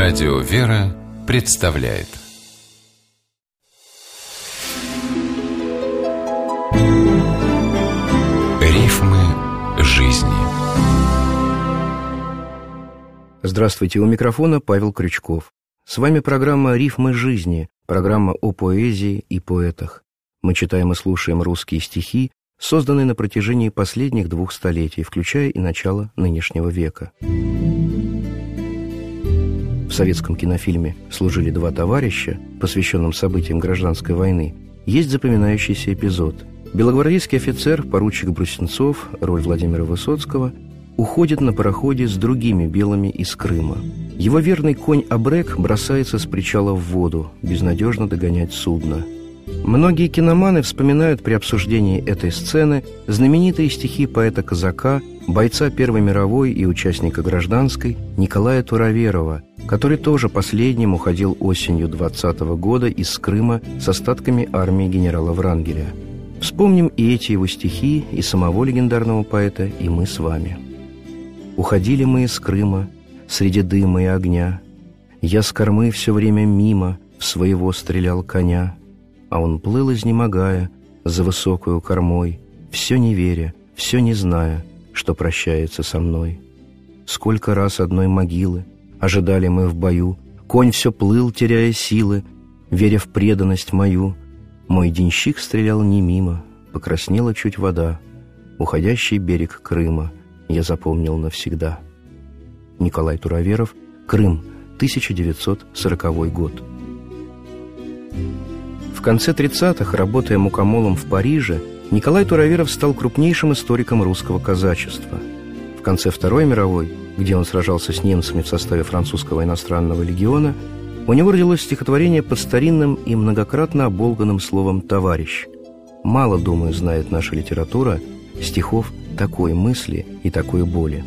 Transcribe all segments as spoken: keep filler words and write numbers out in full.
Радио «Вера» представляет Рифмы жизни. Здравствуйте, у микрофона Павел Крючков. С вами программа «Рифмы жизни», программа о поэзии и поэтах. Мы читаем и слушаем русские стихи, созданные на протяжении последних двух столетий, включая и начало нынешнего века. В советском кинофильме «Служили два товарища», посвященном событиям гражданской войны, есть запоминающийся эпизод. Белогвардейский офицер, поручик Брусенцов, роль Владимира Высоцкого, уходит на пароходе с другими белыми из Крыма. Его верный конь Абрек бросается с причала в воду, безнадежно догонять судно. Многие киноманы вспоминают при обсуждении этой сцены знаменитые стихи поэта-казака, бойца Первой мировой и участника гражданской Николая Туроверова, который тоже последним уходил осенью двадцатого года из Крыма с остатками армии генерала Врангеля. Вспомним и эти его стихи, и самого легендарного поэта, и мы с вами. «Уходили мы из Крыма среди дыма и огня. Я с кормы все время мимо в своего стрелял коня, а он плыл, изнемогая, за высокую кормой, все не веря, все не зная, что прощается со мной. Сколько раз одной могилы ожидали мы в бою, конь все плыл, теряя силы, веря в преданность мою. Мой денщик стрелял не мимо, покраснела чуть вода, уходящий берег Крыма я запомнил навсегда». Николай Туроверов, Крым, тысяча девятьсот сороковой год. В конце тридцатых, работая мукомолом в Париже, Николай Туроверов стал крупнейшим историком русского казачества. В конце Второй мировой, где он сражался с немцами в составе французского иностранного легиона, у него родилось стихотворение под старинным и многократно оболганным словом «товарищ». Мало, думаю, знает наша литература стихов такой мысли и такой боли.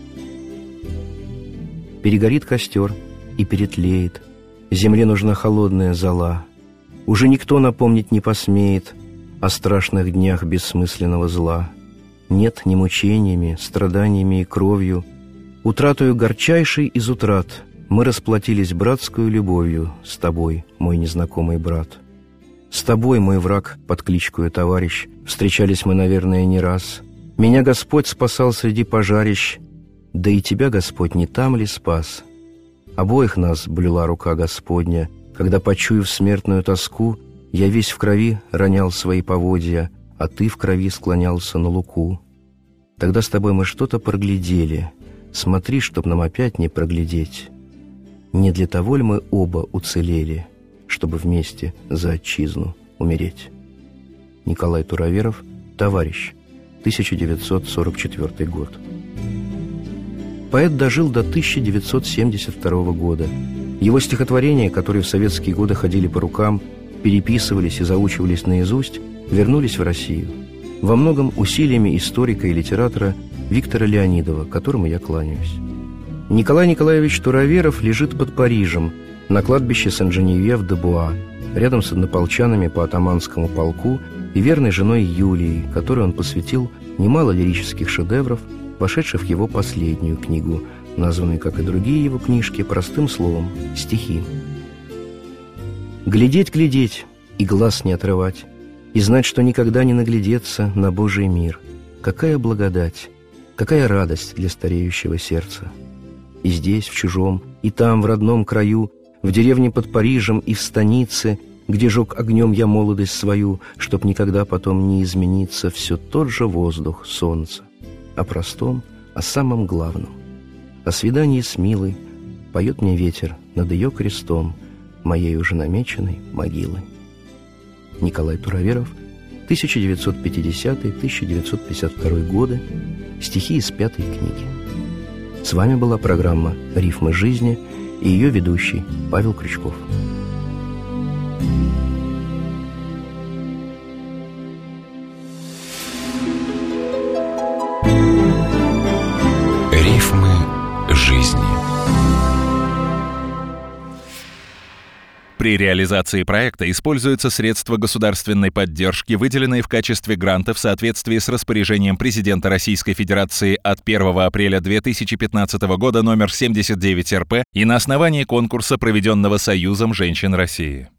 Перегорит костер и перетлеет, земле нужна холодная зола. Уже никто напомнить не посмеет о страшных днях бессмысленного зла. Нет ни мучениями, страданиями и кровью, утратою горчайшей из утрат мы расплатились братскую любовью с тобой, мой незнакомый брат. С тобой, мой враг, под кличкою товарищ, встречались мы, наверное, не раз. Меня Господь спасал среди пожарищ, да и тебя, Господь, не там ли спас? Обоих нас блюла рука Господня, когда, почуяв смертную тоску, я весь в крови ронял свои поводья, а ты в крови склонялся на луку. Тогда с тобой мы что-то проглядели, смотри, чтоб нам опять не проглядеть. Не для того ли мы оба уцелели, чтобы вместе за отчизну умереть? Николай Туроверов, «Товарищ», тысяча девятьсот сорок четвёртый год. Поэт дожил до тысяча девятьсот семьдесят второго года. Его стихотворения, которые в советские годы ходили по рукам, переписывались и заучивались наизусть, вернулись в Россию. Во многом усилиями историка и литератора Виктора Леонидова, которому я кланяюсь. Николай Николаевич Туроверов лежит под Парижем, на кладбище Сен-Женевьев-де-Буа, рядом с однополчанами по атаманскому полку и верной женой Юлией, которой он посвятил немало лирических шедевров, вошедших в его последнюю книгу, названную, как и другие его книжки, простым словом «Стихи». Глядеть, глядеть и глаз не отрывать, и знать, что никогда не наглядеться на Божий мир. Какая благодать, какая радость для стареющего сердца! И здесь, в чужом, и там, в родном краю, в деревне под Парижем и в станице, где жег огнем я молодость свою, чтоб никогда потом не измениться, все тот же воздух, солнце. О простом, о самом главном. О свидании с милой поет мне ветер над ее крестом, моей уже намеченной могилы. Николай Туроверов, тысяча девятьсот пятидесятый — тысяча девятьсот пятьдесят второй годы, стихи из пятой книги. С вами была программа «Рифмы жизни» и ее ведущий Павел Крючков. Рифмы жизни. При реализации проекта используются средства государственной поддержки, выделенные в качестве гранта в соответствии с распоряжением президента Российской Федерации от первого апреля две тысячи пятнадцатого года номер семьдесят девять эр пэ и на основании конкурса, проведенного Союзом женщин России.